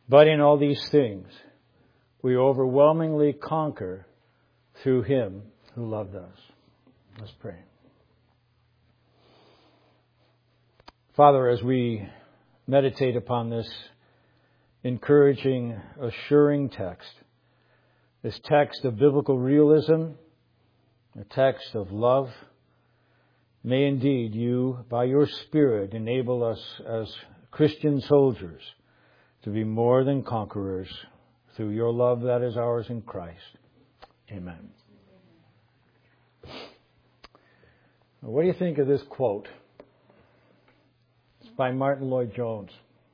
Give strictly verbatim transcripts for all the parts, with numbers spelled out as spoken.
But in all these things, we overwhelmingly conquer through Him who loved us. Let's pray. Father, as we meditate upon this encouraging, assuring text, this text of biblical realism, a text of love, may indeed you, by your Spirit, enable us as Christian soldiers to be more than conquerors through your love that is ours in Christ. Amen. What do you think of this quote? It's by Martin Lloyd-Jones.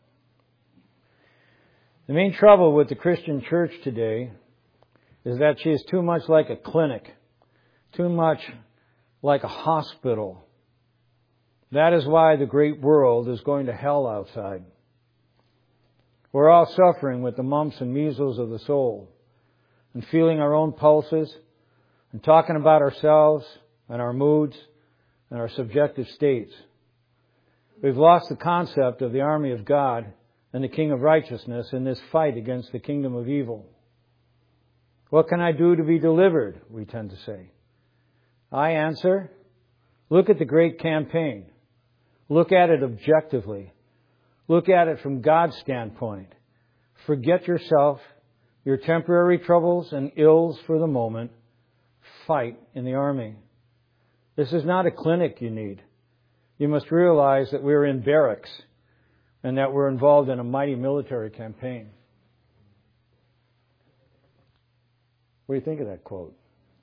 The main trouble with the Christian church today is that she is too much like a clinic, too much like a hospital. That is why the great world is going to hell outside. We're all suffering with the mumps and measles of the soul, and feeling our own pulses, and talking about ourselves and our moods and our subjective states. We've lost the concept of the army of God and the King of righteousness in this fight against the kingdom of evil. What can I do to be delivered? We tend to say. I answer, look at the great campaign. Look at it objectively. Look at it from God's standpoint. Forget yourself, your temporary troubles and ills for the moment. Fight in the army. This is not a clinic you need. You must realize that we're in barracks and that we're involved in a mighty military campaign. What do you think of that quote?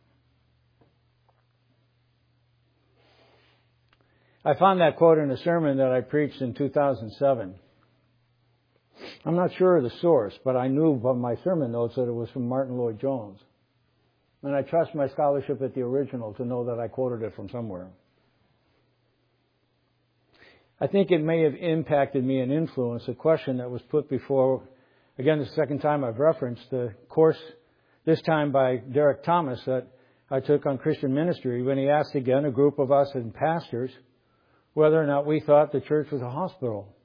I found that quote in a sermon that I preached in two thousand seven. I'm not sure of the source, but I knew by my sermon notes that it was from Martin Lloyd-Jones. And I trust my scholarship at the original to know that I quoted it from somewhere. I think it may have impacted me and influenced a question that was put before, again, the second time I've referenced the course, this time by Derek Thomas, that I took on Christian ministry, when he asked again a group of us and pastors whether or not we thought the church was a hospital.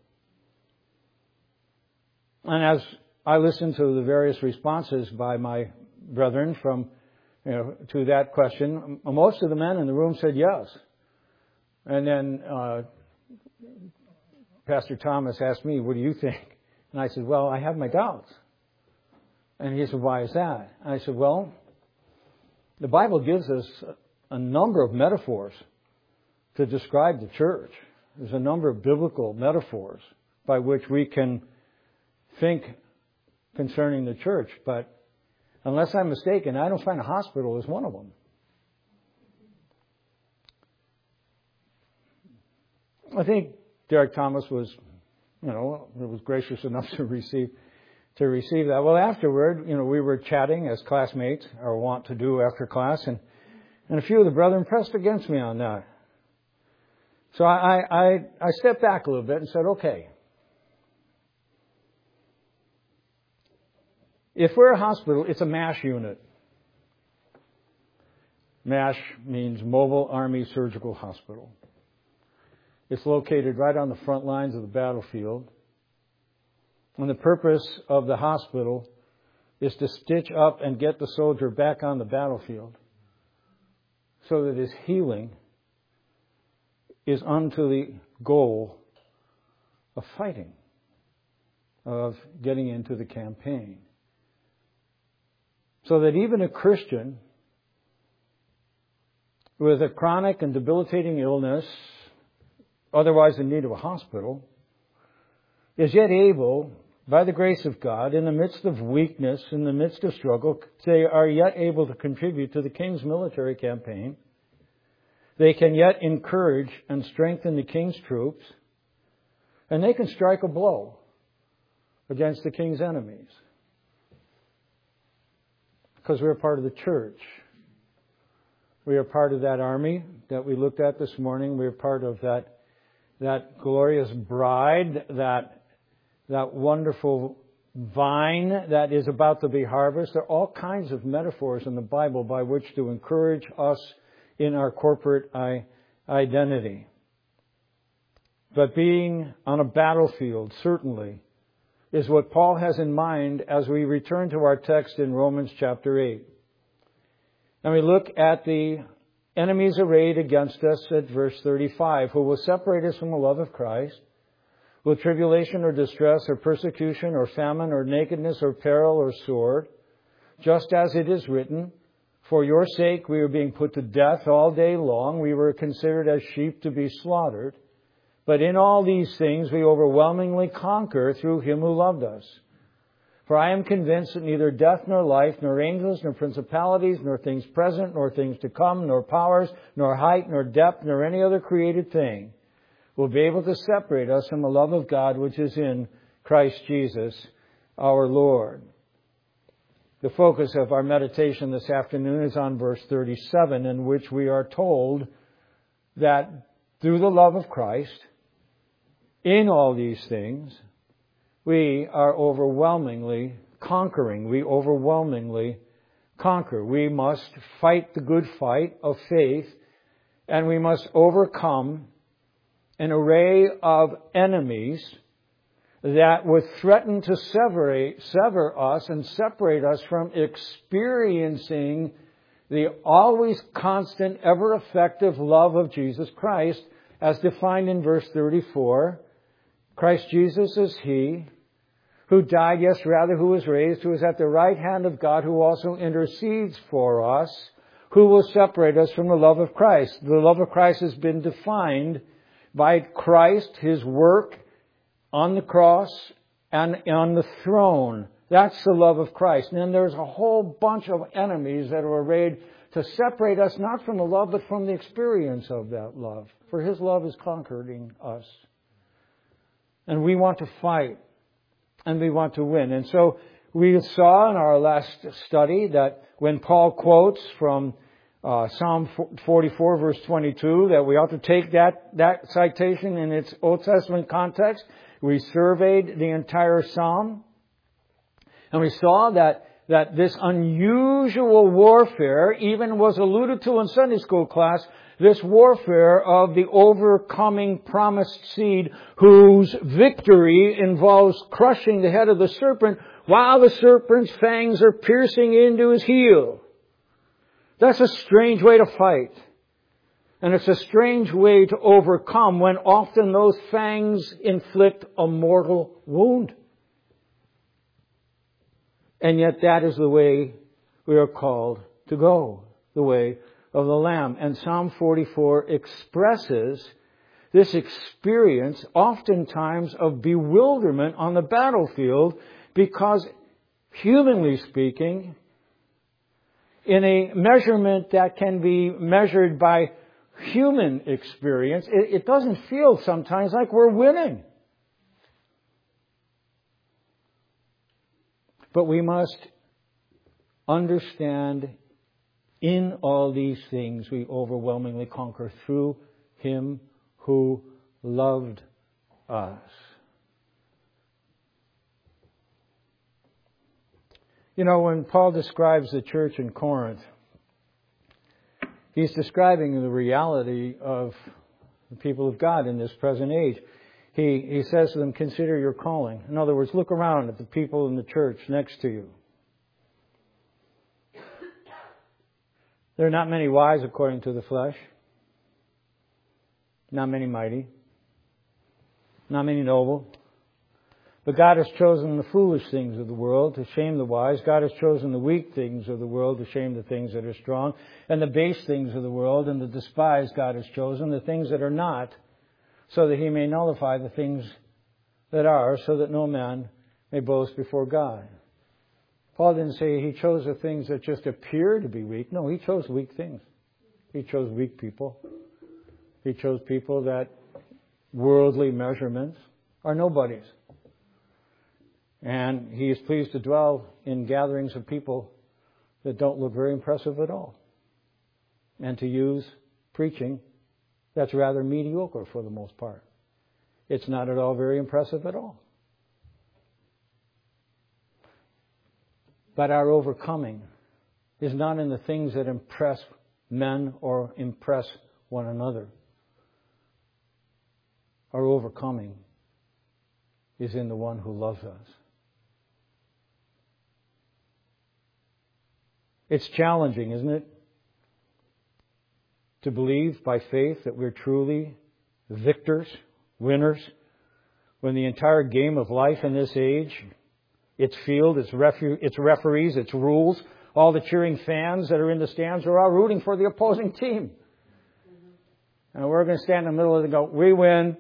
And as I listened to the various responses by my brethren from, you know, to that question, most of the men in the room said yes. And then uh, Pastor Thomas asked me, what do you think? And I said, well, I have my doubts. And he said, why is that? And I said, well, the Bible gives us a number of metaphors to describe the church. There's a number of biblical metaphors by which we can think concerning the church. But unless I'm mistaken, I don't find a hospital as one of them. I think Derek Thomas was, you know, was gracious enough to receive to receive that. Well, afterward, you know, we were chatting as classmates are wont to do after class, and, and a few of the brethren pressed against me on that. So I, I, I stepped back a little bit and said, okay, if we're a hospital, it's a MASH unit. MASH means Mobile Army Surgical Hospital. It's located right on the front lines of the battlefield. And the purpose of the hospital is to stitch up and get the soldier back on the battlefield so that his healing is unto the goal of fighting, of getting into the campaign. So that even a Christian with a chronic and debilitating illness, otherwise in need of a hospital, is yet able, by the grace of God, in the midst of weakness, in the midst of struggle, they are yet able to contribute to the King's military campaign. They can yet encourage and strengthen the King's troops, and they can strike a blow against the King's enemies. Because we're part of the church. We are part of that army that we looked at this morning. We're part of that, that glorious bride, that, that wonderful vine that is about to be harvested. There are all kinds of metaphors in the Bible by which to encourage us in our corporate identity. But being on a battlefield, certainly, is what Paul has in mind as we return to our text in Romans chapter eight. And we look at the enemies arrayed against us at verse thirty-five, who will separate us from the love of Christ, with tribulation or distress or persecution or famine or nakedness or peril or sword, just as it is written, for your sake we are being put to death all day long. We were considered as sheep to be slaughtered. But in all these things we overwhelmingly conquer through Him who loved us. For I am convinced that neither death nor life, nor angels, nor principalities, nor things present, nor things to come, nor powers, nor height, nor depth, nor any other created thing will be able to separate us from the love of God which is in Christ Jesus our Lord. The focus of our meditation this afternoon is on verse thirty-seven, in which we are told that through the love of Christ, in all these things, we are overwhelmingly conquering. We overwhelmingly conquer. We must fight the good fight of faith, and we must overcome an array of enemies that would threaten to sever, sever us and separate us from experiencing the always constant, ever effective love of Jesus Christ, as defined in verse thirty-four. Christ Jesus is He who died, yes, rather, who was raised, who is at the right hand of God, who also intercedes for us, who will separate us from the love of Christ. The love of Christ has been defined by Christ, His work on the cross and on the throne. That's the love of Christ. And then there's a whole bunch of enemies that are arrayed to separate us not from the love, but from the experience of that love. For His love is conquering us. And we want to fight. And we want to win. And so we saw in our last study that when Paul quotes from uh, Psalm forty-four verse twenty-two, that we ought to take that, that citation in its Old Testament context. We surveyed the entire Psalm. And we saw that that this unusual warfare even was alluded to in Sunday school class, this warfare of the overcoming promised seed whose victory involves crushing the head of the serpent while the serpent's fangs are piercing into his heel. That's a strange way to fight. And it's a strange way to overcome when often those fangs inflict a mortal wound. And yet that is the way we are called to go, the way of the Lamb. And Psalm forty-four expresses this experience oftentimes of bewilderment on the battlefield because, humanly speaking, in a measurement that can be measured by human experience, it, it doesn't feel sometimes like we're winning. But we must understand in all these things we overwhelmingly conquer through Him who loved us. You know, when Paul describes the church in Corinth, he's describing the reality of the people of God in this present age. He, he says to them, consider your calling. In other words, look around at the people in the church next to you. There are not many wise according to the flesh. Not many mighty. Not many noble. But God has chosen the foolish things of the world to shame the wise. God has chosen the weak things of the world to shame the things that are strong. And the base things of the world and the despised God has chosen, the things that are not, so that He may nullify the things that are, so that no man may boast before God. Paul didn't say He chose the things that just appear to be weak. No, He chose weak things. He chose weak people. He chose people that worldly measurements are nobodies. And He is pleased to dwell in gatherings of people that don't look very impressive at all. And to use preaching that's rather mediocre for the most part. It's not at all very impressive at all. But our overcoming is not in the things that impress men or impress one another. Our overcoming is in the one who loves us. It's challenging, isn't it? To believe by faith that we're truly victors, winners, when the entire game of life in this age, its field, its, refu- its referees, its rules, all the cheering fans that are in the stands are all rooting for the opposing team. And we're going to stand in the middle of it and go, we win.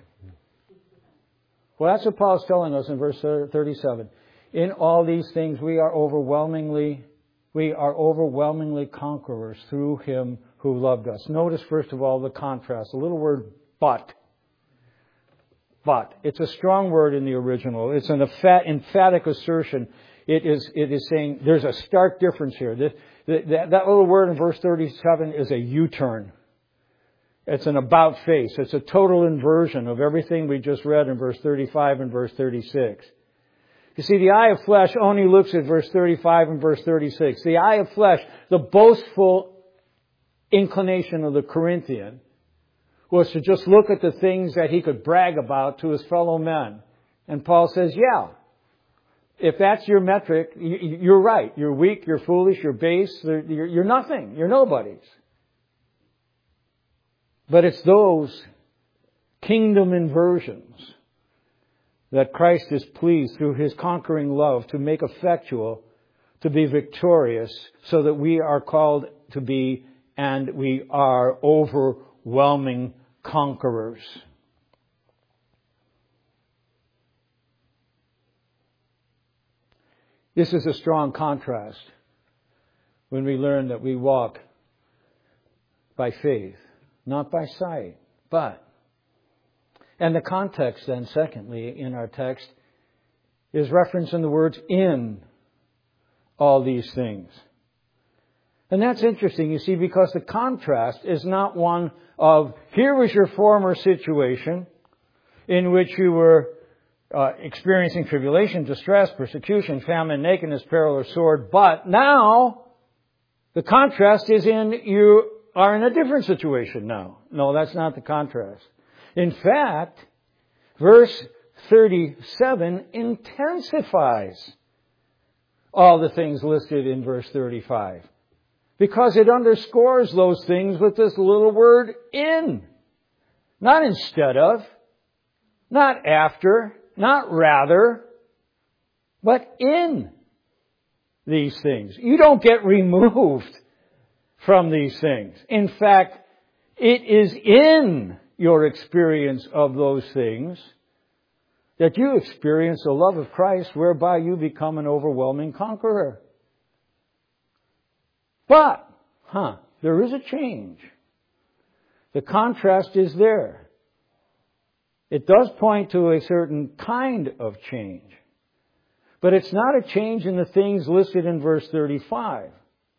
Well, that's what Paul's telling us in verse thirty-seven. In all these things we are overwhelmingly, we are overwhelmingly conquerors through Him who loved us. Notice, first of all, the contrast. The little word but. But. It's a strong word in the original. It's an emphatic assertion. It is, it is saying there's a stark difference here. The, the, that, that little word in verse thirty-seven is a U-turn. It's an about face. It's a total inversion of everything we just read in verse thirty-five and verse thirty-six. You see, the eye of flesh only looks at verse thirty-five and verse thirty-six. The eye of flesh, the boastful inclination of the Corinthian, was to just look at the things that he could brag about to his fellow men. And Paul says, yeah, if that's your metric, you're right. You're weak, you're foolish, you're base, you're nothing. You're nobodies. But it's those kingdom inversions that Christ is pleased through His conquering love to make effectual, to be victorious, so that we are called to be, and we are overwhelming conquerors. This is a strong contrast when we learn that we walk by faith, not by sight, but. And the context then, secondly, in our text, is reference in the words in all these things. And that's interesting, you see, because the contrast is not one of, here was your former situation in which you were uh, experiencing tribulation, distress, persecution, famine, nakedness, peril, or sword, but now the contrast is in you are in a different situation now. No, that's not the contrast. In fact, verse thirty-seven intensifies all the things listed in verse thirty-five. Because it underscores those things with this little word in. Not instead of, not after, not rather, but in these things. You don't get removed from these things. In fact, it is in your experience of those things that you experience the love of Christ, whereby you become an overwhelming conqueror. But, huh, there is a change. The contrast is there. It does point to a certain kind of change. But it's not a change in the things listed in verse thirty-five.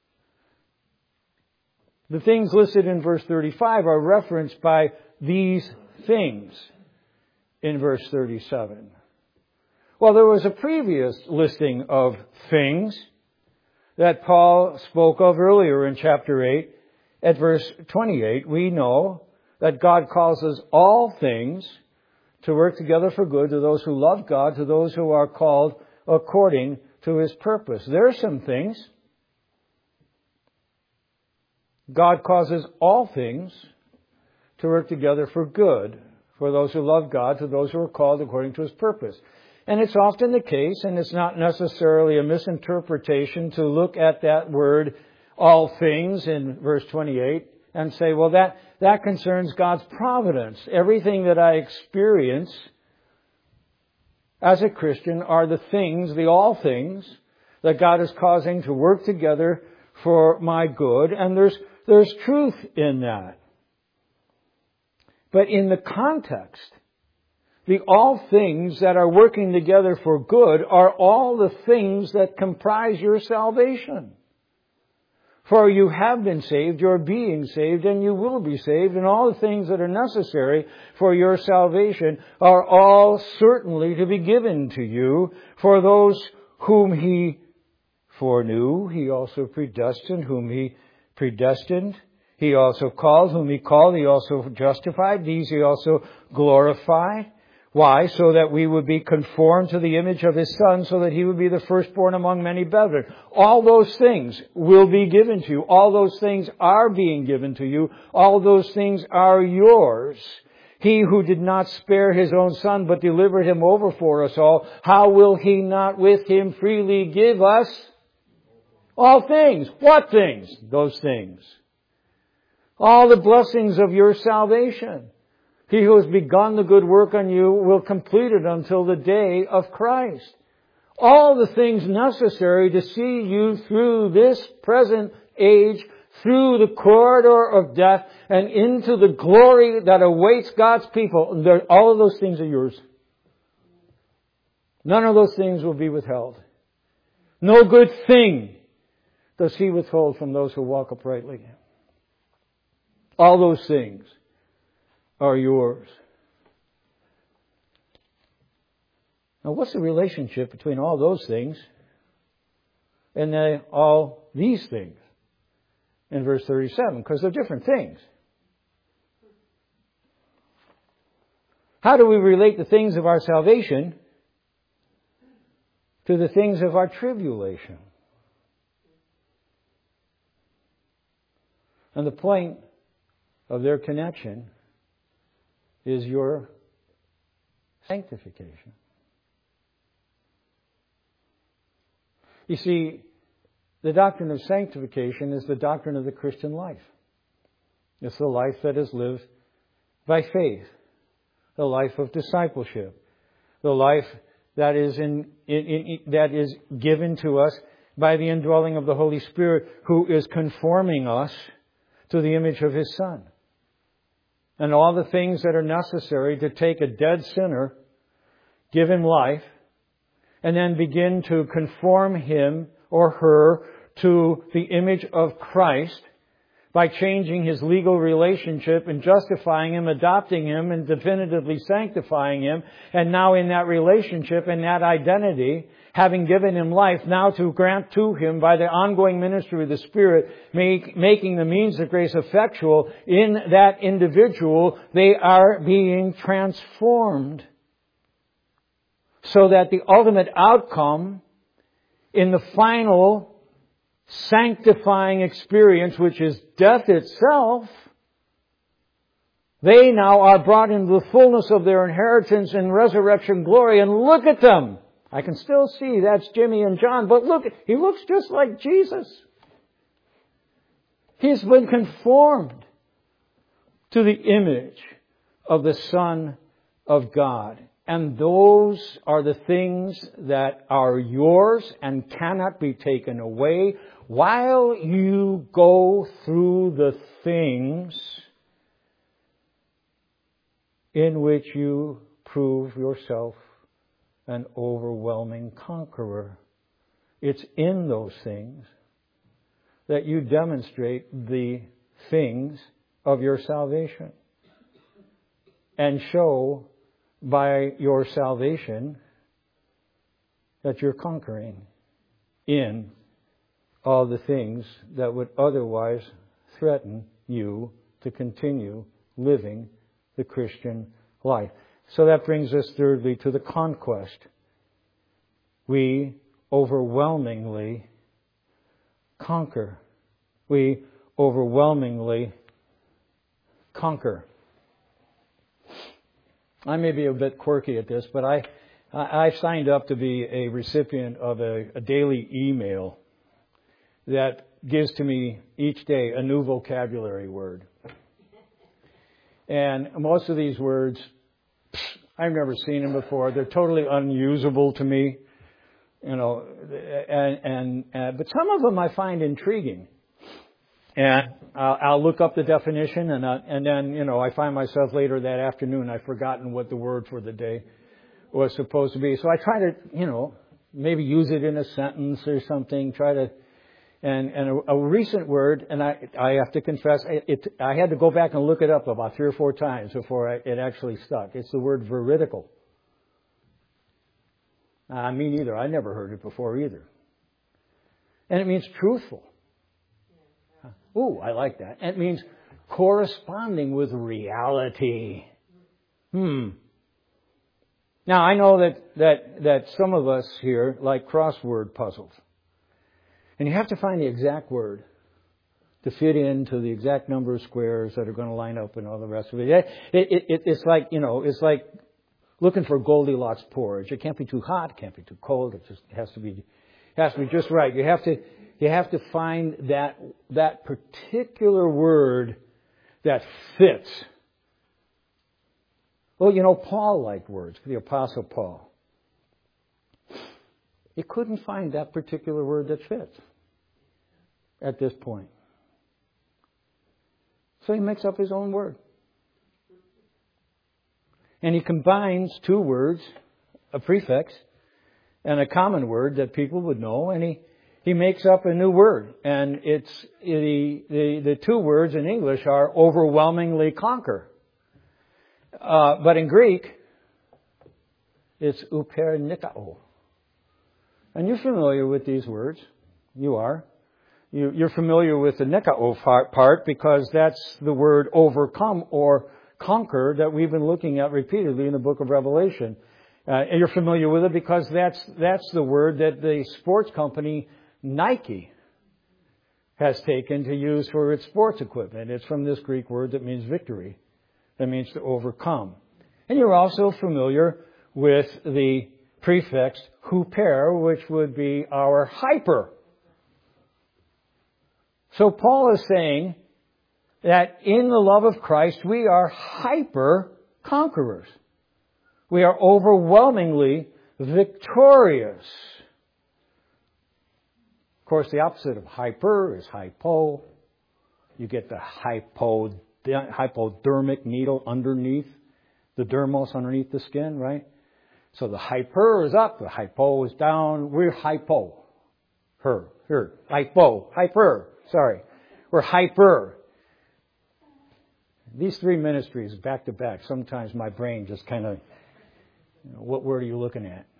The things listed in verse thirty-five are referenced by these things in verse thirty-seven. Well, there was a previous listing of things that Paul spoke of earlier in chapter eight. At verse twenty-eight, we know that God causes all things to work together for good to those who love God, to those who are called according to His purpose. There are some things. God causes all things to work together for good for those who love God, to those who are called according to His purpose. And it's often the case, and it's not necessarily a misinterpretation to look at that word, all things, in verse twenty-eight, and say, well, that, that concerns God's providence. Everything that I experience as a Christian are the things, the all things, that God is causing to work together for my good, and there's There's truth in that. But in the context, the all things that are working together for good are all the things that comprise your salvation. For you have been saved, you're being saved, and you will be saved, and all the things that are necessary for your salvation are all certainly to be given to you. For those whom He foreknew, He also predestined, whom He predestined, He also called, whom He called, He also justified, these He also glorified. Why? So that we would be conformed to the image of His Son, so that He would be the firstborn among many brethren. All those things will be given to you. All those things are being given to you. All those things are yours. He who did not spare His own Son, but delivered Him over for us all, how will He not with Him freely give us all things? What things? Those things. All the blessings of your salvation. He who has begun the good work on you will complete it until the day of Christ. All the things necessary to see you through this present age, through the corridor of death, and into the glory that awaits God's people. All of those things are yours. None of those things will be withheld. No good thing does He withhold from those who walk uprightly. All those things are yours. Now, what's the relationship between all those things and the, all these things in verse thirty-seven? Because they're different things. How do we relate the things of our salvation to the things of our tribulation? And the point of their connection is your sanctification. You see, the doctrine of sanctification is the doctrine of the Christian life. It's the life that is lived by faith, the life of discipleship, the life that is in, in, in that is given to us by the indwelling of the Holy Spirit, who is conforming us to the image of His Son. And all the things that are necessary to take a dead sinner, give him life, and then begin to conform him or her to the image of Christ by changing his legal relationship and justifying him, adopting him, and definitively sanctifying him. And now in that relationship and that identity, having given him life, now to grant to him by the ongoing ministry of the Spirit, make, making the means of grace effectual in that individual, they are being transformed. So that the ultimate outcome in the final sanctifying experience, which is death itself, they now are brought into the fullness of their inheritance in resurrection glory. And look at them. I can still see that's Jimmy and John, but look, he looks just like Jesus. He's been conformed to the image of the Son of God. And those are the things that are yours and cannot be taken away while you go through the things in which you prove yourself an overwhelming conqueror. It's in those things that you demonstrate the things of your salvation and show by your salvation that you're conquering in all the things that would otherwise threaten you to continue living the Christian life. So that brings us thirdly to the conquest. We overwhelmingly conquer. We overwhelmingly conquer. I may be a bit quirky at this, but I, I signed up to be a recipient of a, a daily email that gives to me each day a new vocabulary word. And most of these words, I've never seen them before. They're totally unusable to me, you know. And, and uh, but some of them I find intriguing. And I'll, I'll look up the definition, and uh, and then you know I find myself later that afternoon I've forgotten what the word for the day was supposed to be. So I try to you know maybe use it in a sentence or something. Try to and and a, a recent word, and I I have to confess it, it. I had to go back and look it up about three or four times before I, it actually stuck. It's the word veridical. Uh, me neither. I never heard it before either. And it means truthful. Ooh, I like that. It means corresponding with reality. Hmm. Now, I know that, that, that some of us here like crossword puzzles. And you have to find the exact word to fit into the exact number of squares that are going to line up and all the rest of it. It, it, it. It's like, you know, it's like looking for Goldilocks porridge. It can't be too hot, it can't be too cold. It just has to be, has to be just right. You have to, you have to find that, that particular word that fits. Well, you know, Paul liked words, the Apostle Paul. He couldn't find that particular word that fits at this point. So he makes up his own word. And he combines two words, a prefix and a common word that people would know, and he, he makes up a new word. And it's the, the, the two words in English are overwhelmingly conquer. Uh, but in Greek, it's upernikao. And you're familiar with these words. You are. You, you're familiar with the nikao part because that's the word overcome or conquer that we've been looking at repeatedly in the book of Revelation. Uh, and you're familiar with it because that's, that's the word that the sports company Nike has taken to use for its sports equipment. It's from this Greek word that means victory. That means to overcome. And you're also familiar with the prefix huper, which would be our hyper. So Paul is saying that in the love of Christ, we are hyper conquerors. We are overwhelmingly victorious. Of course, the opposite of hyper is hypo. You get the hypo, hypodermic needle underneath, the dermos underneath the skin, right? So the hyper is up, the hypo is down. We're hypo. Her, her, hypo, hyper. Sorry. We're hyper. These three ministries back to back, sometimes my brain just kind of, you know, what word are you looking at?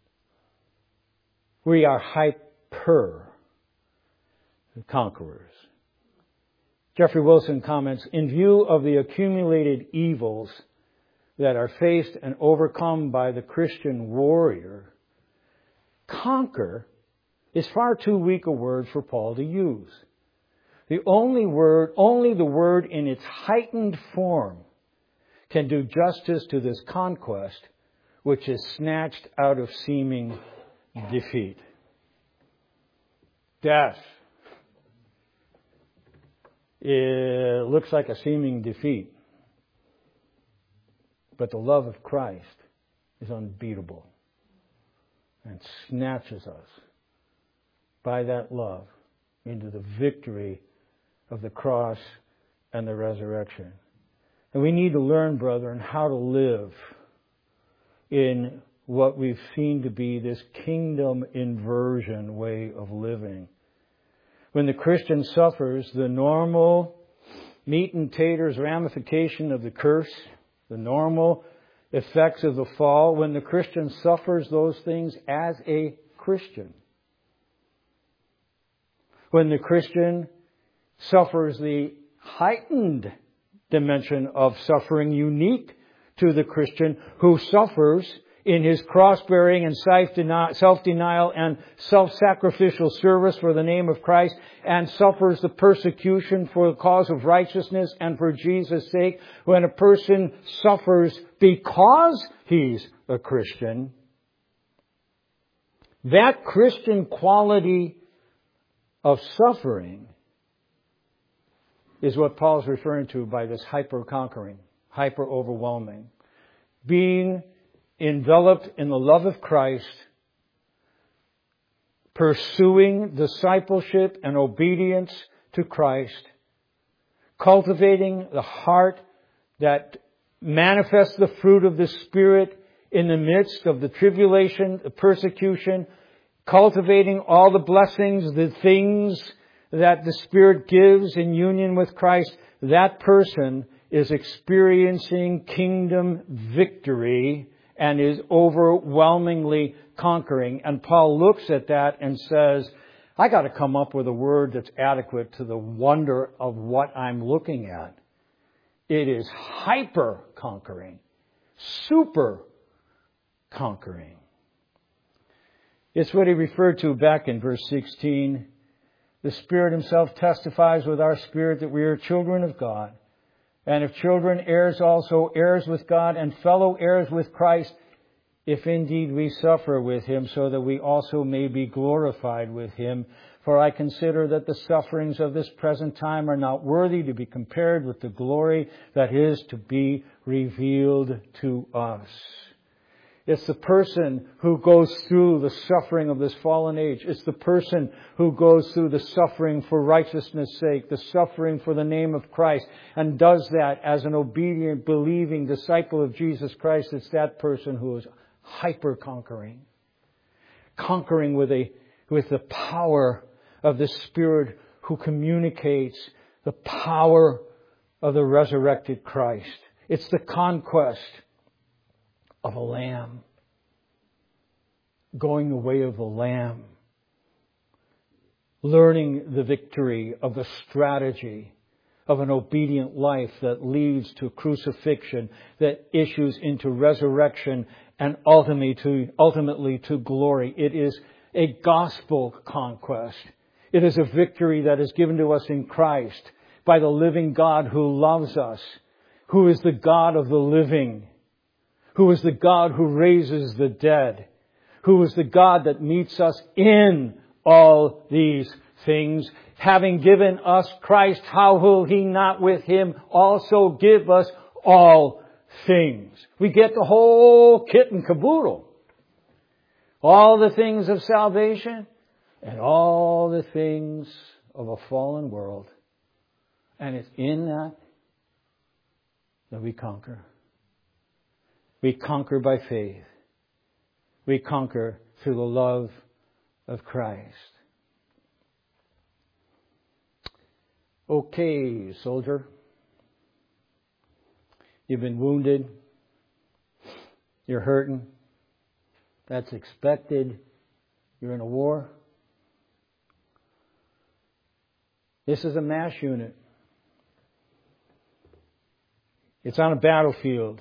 We are hyper conquerors. Jeffrey Wilson comments, in view of the accumulated evils that are faced and overcome by the Christian warrior, conquer is far too weak a word for Paul to use. The only word, only the word in its heightened form can do justice to this conquest, which is snatched out of seeming defeat. Death. It looks like a seeming defeat. But the love of Christ is unbeatable and snatches us by that love into the victory of the cross and the resurrection. And we need to learn, brethren, how to live in what we've seen to be this kingdom inversion way of living. When the Christian suffers the normal meat and taters ramification of the curse, the normal effects of the fall, when the Christian suffers those things as a Christian, when the Christian suffers the heightened dimension of suffering unique to the Christian who suffers in his cross-bearing and self-denial and self-sacrificial service for the name of Christ, and suffers the persecution for the cause of righteousness and for Jesus' sake. When a person suffers because he's a Christian, that Christian quality of suffering is what Paul's referring to by this hyper-conquering, hyper-overwhelming. Being enveloped in the love of Christ, pursuing discipleship and obedience to Christ, cultivating the heart that manifests the fruit of the Spirit in the midst of the tribulation, the persecution, cultivating all the blessings, the things that the Spirit gives in union with Christ, that person is experiencing kingdom victory and is overwhelmingly conquering. And Paul looks at that and says, I got to come up with a word that's adequate to the wonder of what I'm looking at. It is hyper conquering, super conquering. It's what he referred to back in verse sixteen. The Spirit Himself testifies with our spirit that we are children of God. And if children, heirs also, heirs with God and fellow heirs with Christ, if indeed we suffer with Him, so that we also may be glorified with Him. For I consider that the sufferings of this present time are not worthy to be compared with the glory that is to be revealed to us. It's the person who goes through the suffering of this fallen age. It's the person who goes through the suffering for righteousness' sake, the suffering for the name of Christ, and does that as an obedient, believing disciple of Jesus Christ. It's that person who is hyper-conquering. Conquering with a, with the power of the Spirit who communicates the power of the resurrected Christ. It's the conquest of a lamb. Going the way of the lamb. Learning the victory of the strategy of an obedient life that leads to crucifixion, that issues into resurrection and ultimately to, ultimately to glory. It is a gospel conquest. It is a victory that is given to us in Christ by the living God who loves us, who is the God of the living, who is the God who raises the dead, who is the God that meets us in all these things. Having given us Christ, how will He not with Him also give us all things? We get the whole kit and caboodle. All the things of salvation and all the things of a fallen world. And it's in that that we conquer. We conquer by faith. We conquer through the love of Christ. Okay, soldier. You've been wounded. You're hurting. That's expected. You're in a war. This is a MASH unit. It's on a battlefield.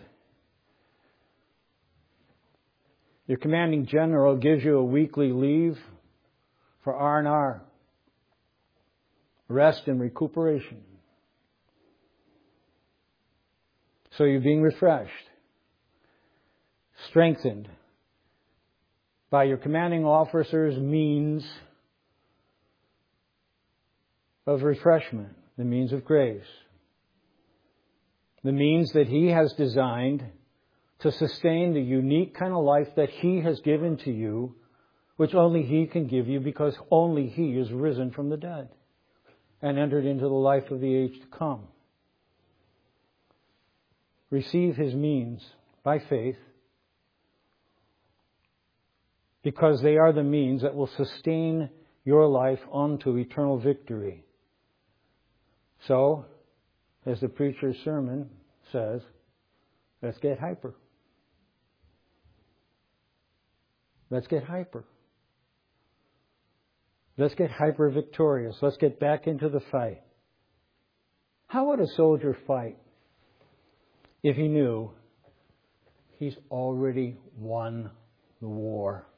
Your commanding general gives you a weekly leave for R and R. Rest and recuperation. So you're being refreshed, strengthened by your commanding officer's means of refreshment, the means of grace, the means that he has designed to sustain the unique kind of life that he has given to you, which only he can give you because only he is risen from the dead and entered into the life of the age to come. Receive his means by faith, because they are the means that will sustain your life unto eternal victory. So, as the preacher's sermon says, let's get hyper. Let's get hyper. Let's get hyper victorious. Let's get back into the fight. How would a soldier fight if he knew he's already won the war?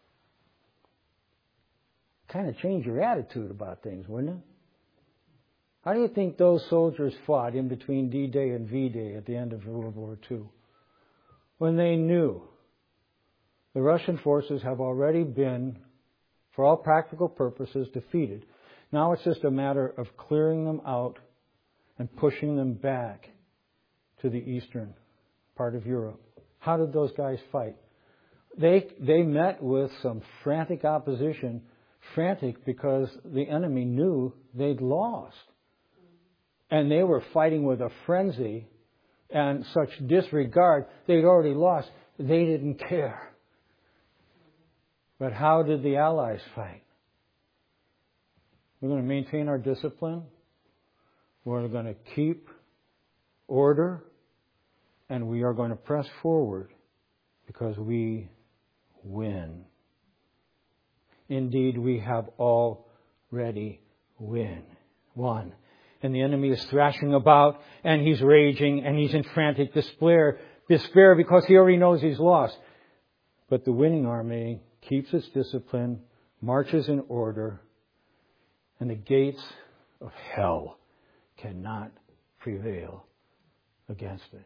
Kind of change your attitude about things, wouldn't it? How do you think those soldiers fought in between D-Day and V-Day at the end of World War Two? When they knew the Russian forces have already been, for all practical purposes, defeated. Now it's just a matter of clearing them out and pushing them back to the eastern part of Europe. How did those guys fight? They they met with some frantic opposition, frantic because the enemy knew they'd lost. And they were fighting with a frenzy and such disregard. They'd already lost. They didn't care. But how did the Allies fight? We're going to maintain our discipline. We're going to keep order. And we are going to press forward because we win. Indeed, we have already win. Won. And the enemy is thrashing about, and he's raging, and he's in frantic despair. Despair because he already knows he's lost. But the winning army keeps its discipline, marches in order, and the gates of hell cannot prevail against it.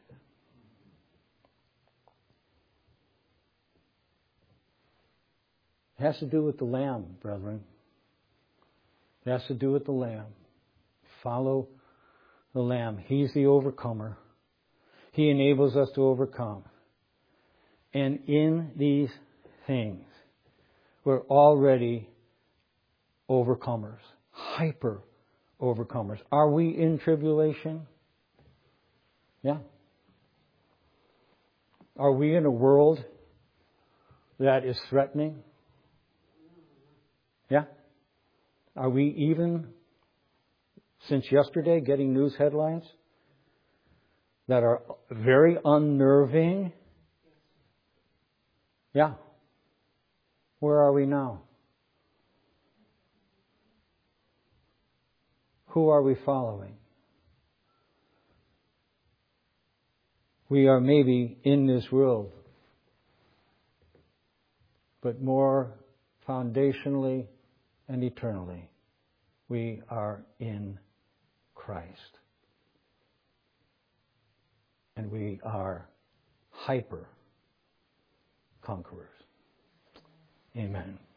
It has to do with the Lamb, brethren. It has to do with the Lamb. Follow the Lamb. He's the overcomer. He enables us to overcome. And in these things, we're already overcomers. Hyper overcomers. Are we in tribulation? Yeah. Are we in a world that is threatening? Yeah. Are we even, since yesterday, getting news headlines that are very unnerving? Yeah. Where are we now? Who are we following? We are maybe in this world, but more foundationally and eternally, we are in Christ. And we are hyper conquerors. Amen.